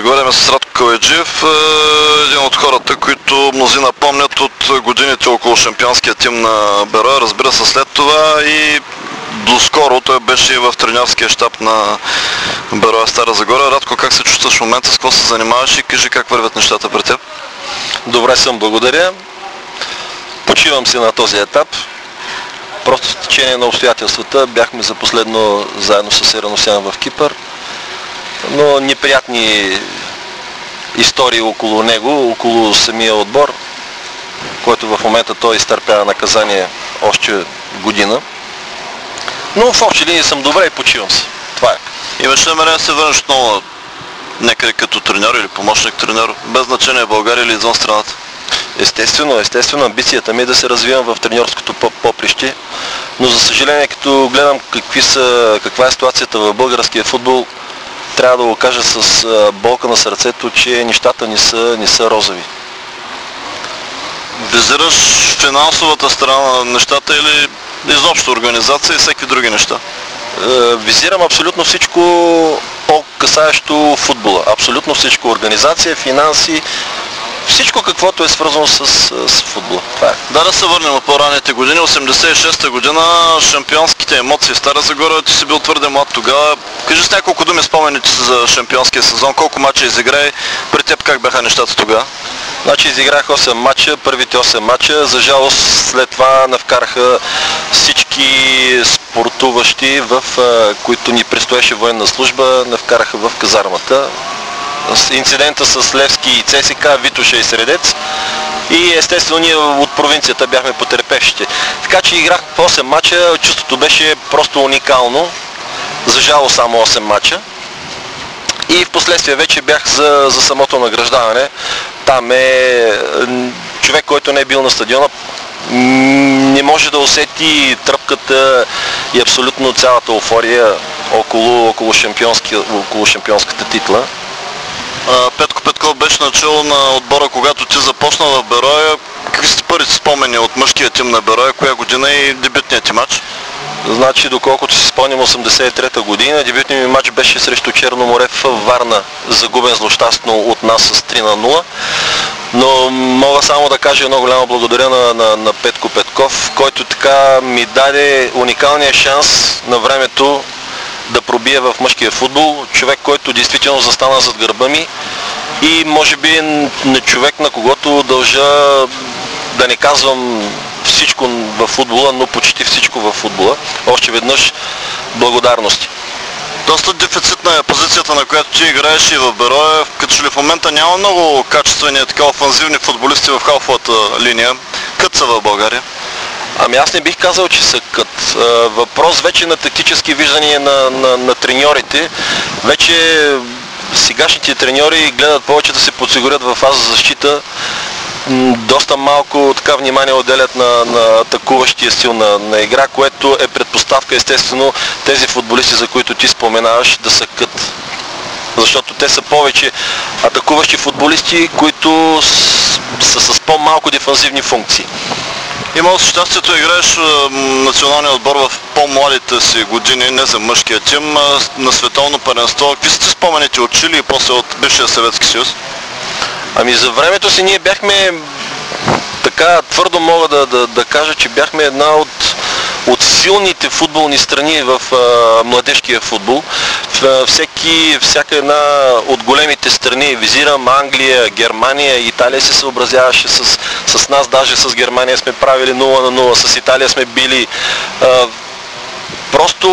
Разговаряме с Радко Калайджиев, един от хората, които мнозина помнят от годините около шампионския тим на Берое. Разбира се, след това и доскоро той беше в треньорския щаб на Берое Стара Загора. Радко, как се чувстваш в момента, с какво се занимаваш и кажи как вървят нещата при теб? Добре съм, благодаря. Почивам се на този етап. Просто в течение на обстоятелствата бяхме за последно заедно с Ераносян в Кипър, но неприятни истории около него, около самия отбор, който в момента той изтърпява наказание още година. Но в общи линии съм добре и почивам се. Това е. Имаш намерение да се върнеш отново някъде като треньор или помощник треньор, без значение в България или извън страната? Естествено, амбицията ми е да се развивам в треньорското поприще, но за съжаление, като гледам каква е ситуацията в българския футбол, трябва да го кажа с болка на сърцето, че нещата не са розови. Визираш финансовата страна на нещата или изобщо организация и всеки други неща? Визирам абсолютно всичко касаещо футбола. Абсолютно всичко. Организация, финанси, всичко каквото е свързано с футбола. Това е. Да се върнем от по-ранните години. 86-та година, шампионските емоции в Стара Загора. Ти си бил твърде млад тогава. Кажи с няколко думи спомените си за шампионския сезон. Колко мача изиграй? При теб как бяха нещата тогава? Значи изиграх 8 мача, първите 8 мача. За жалост след това навкараха всички спортуващи, които ни предстоеше военна служба, навкараха в казармата. Инцидента с Левски и ЦСК, Витоша и Средец, и естествено ние от провинцията бяхме потерпевшите. Така че играх 8 мача, чувството беше просто уникално, за жалост само 8 мача. И в последствие вече бях за самото награждаване. Там е човек, който не е бил на стадиона, не може да усети тръпката и абсолютно цялата еуфория около шампионската титла. Петко Петков беше начало на отбора, когато ти започна в Берое. Какви са първите спомени от мъжкия тим на Берое? Коя година и дебютният ти матч? Значи, доколкото си спомням, 83-та година, дебютният ми матч беше срещу Черно море в Варна, загубен злощастно от нас с 3-0. Но мога само да кажа едно голямо благодаря на Петко Петков, който така ми даде уникалния шанс на времето да пробие в мъжкия футбол. Човек, който действително застана зад гърба ми и може би не човек, на когото дължа, да не казвам всичко в футбола, но почти всичко в футбола. Още веднъж благодарности. Доста дефицитна е позицията, на която ти играеш и в Берое, като че ли в момента няма много качествени, така офанзивни футболисти в халфовата линия. Кът са в България? Ами аз не бих казал, че са кът. Въпрос вече на тактически виждания на треньорите. Вече сегашните треньори гледат повече да се подсигурят в фаза защита. Доста малко така внимание отделят на атакуващия стил на игра, което е предпоставка естествено тези футболисти, за които ти споменаваш, да са кът. Защото те са повече атакуващи футболисти, които са с по-малко дефанзивни функции. Имал си щастието да играеш националния отбор в по-младите си години, не за мъжкия тим, на световно първенство. Какви са ти спомените от Чили и после от бившия Съветски съюз? Ами за времето си ние бяхме, така твърдо мога да кажа, че бяхме една от силните футболни страни в младежкия футбол. Всяка една от големите страни, визирам Англия, Германия, Италия се съобразяваше с нас, даже с Германия сме правили 0-0, с Италия сме били. Просто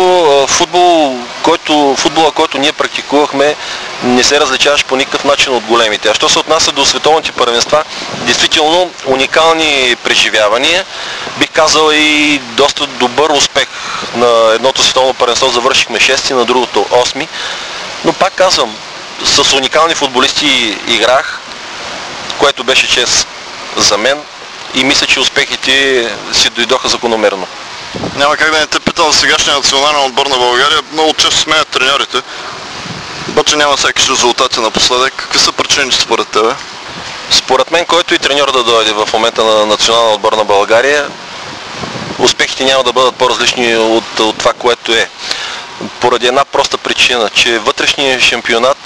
футбола, който ние практикувахме, не се различаваше по никакъв начин от големите. А що се отнася до световните първенства, действително уникални преживявания. Бих казал и доста добър успех. На едното световно първенство завършихме 6-ти, на другото 8-ми. Но пак казвам, с уникални футболисти играх, което беше чест за мен и мисля, че успехите си дойдоха закономерно. Няма как да не те питам за сегашния национален отбор на България. Много често сменят треньорите, обаче няма всеки резултати напоследък. Какви са причините според тебе? Според мен, който и треньор да дойде в момента на националния отбор на България, успехите няма да бъдат по-различни от това, което е. Поради една проста причина, че вътрешният шампионат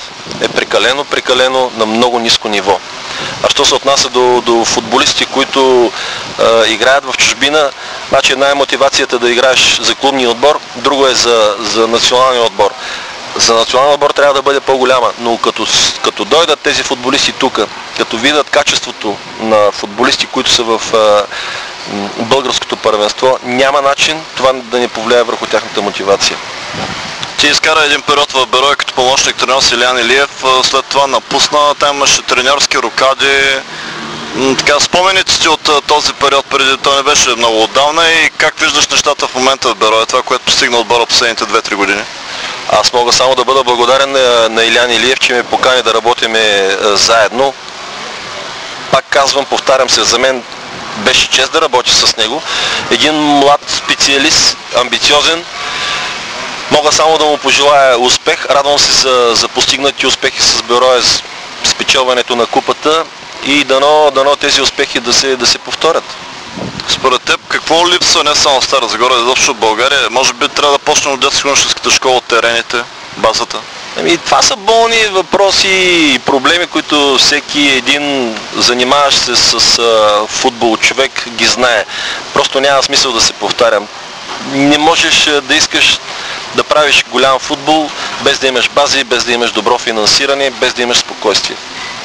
е прекалено на много ниско ниво. А що се отнася до футболисти, които играят в чужбина, значи една е мотивацията да играеш за клубния отбор, друго е за националния отбор. За националния отбор трябва да бъде по-голяма, но като дойдат тези футболисти тук, като видят качеството на футболисти, които са в българското първенство, няма начин това да не повлияе върху тяхната мотивация. Ти изкара един период в Берое като помощник треньор с Илиян Илиев, след това напусна, там имаше треньорски рокади. Така, спомените ти от този период преди, той не беше много отдавна, и как виждаш нещата в момента в Берое, това, което постигна отбора последните 2-3 години? Аз мога само да бъда благодарен на Илиян Илиев, че ме покани да работиме заедно. Пак казвам, повтарям се, за мен беше чест да работя с него. Един млад специалист, амбициозен. Мога само да му пожелая успех. Радвам се за постигнати успехи с Берое, спечелването на купата, и дано тези успехи да се повторят. Според теб, какво липсва не само в Стара Загора, изобщо в България? Може би трябва да почнем от детско-юношеската школа, от терените, базата? Това са болни въпроси и проблеми, които всеки един занимаващ се с футбол човек ги знае. Просто няма смисъл да се повтарям. Не можеш да искаш да правиш голям футбол без да имаш бази, без да имаш добро финансиране, без да имаш спокойствие.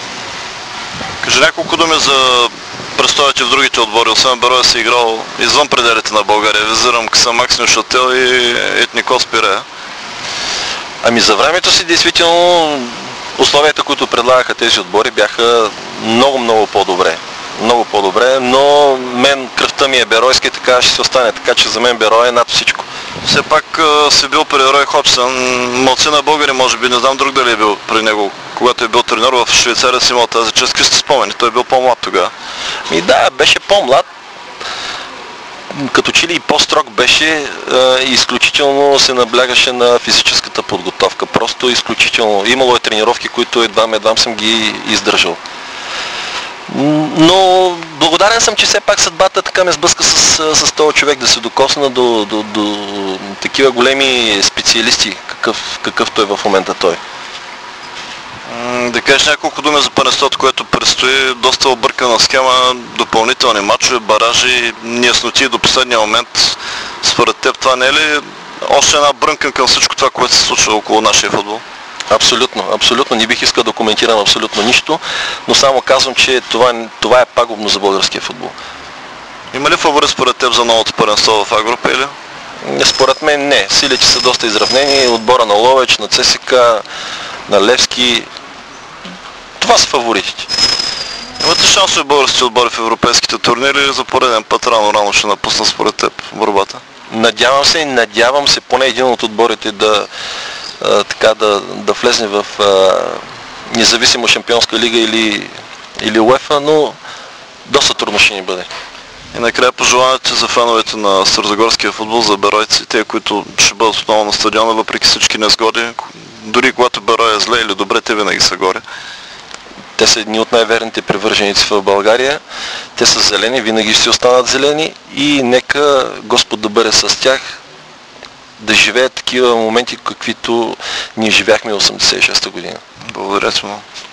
Кажи няколко думи за престояте в другите отбори. Освен Берое си играл извън пределите на България. Визирам Къса Макс, Неушател и Етникос Пирея. Ами за времето си действително условията, които предлагаха тези отбори, бяха много по-добре. Много по-добре, но мен кръвта ми е беройска и така ще се остане, така че за мен Берое е над всичко. Все пак си бил при Рой Ходжсън, малцина българи, може би, не знам друг дали е бил при него, когато е бил треньор в Швейцария, си имал тази чест. Какви сте спомени? Той е бил по-млад тогава. Да, беше по-млад, като че ли и по-строг беше, изключително се наблягаше на физическата подготовка, просто изключително. Имало е тренировки, които едвам съм ги издържал. Но благодарен съм, че все пак съдбата така ме сблъска с този човек, да се докосна до такива големи специалисти, какъвто е в момента той. Да кажеш няколко думи за първенството, което предстои, доста объркана схема, допълнителни мачове, баражи, неясноти до последния момент. Според теб това не е ли още една брънка към всичко това, което се случва около нашия футбол? Абсолютно. Не бих искал да коментирам абсолютно нищо, но само казвам, че това е пагубно за българския футбол. Има ли фаворит според теб за новото първенство в А група или? Според мен не. Силите са доста изравнени. Отбора на Ловеч, на ЦСК, на Левски. Това са фаворитите. Имате шансове българските отбори в европейските турнири или за пореден път рано ще напусна според теб борбата? Надявам се поне един от отборите да влезне в независимо шампионска лига или УЕФА, но доста трудно ще ни бъде. И накрая пожелавате за феновете на старозагорския футбол, за беройци, те, които ще бъдат отново на стадиона, въпреки всички незгоди, дори когато Берое е зле или добре, те винаги са горе. Те са едни от най-верните привърженици в България. Те са зелени, винаги ще си останат зелени и нека Господ да бъде с тях, да живеят такива моменти, каквито ние живяхме в 86-та година. Благодаря ти много.